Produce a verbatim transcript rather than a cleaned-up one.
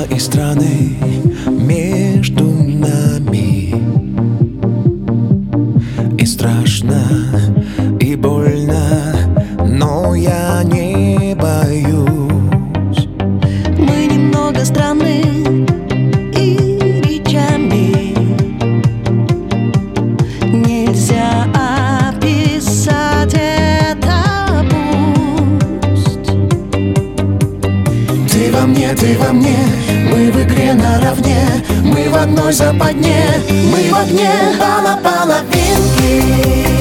Небо и страны между нами. И страшно, и больно, но я не боюсь. Мы немного странны и речами нельзя описать это пусть. Ты во мне, ты во мне, мы в игре наравне, мы в одной западне, мы в огне, а на половинке.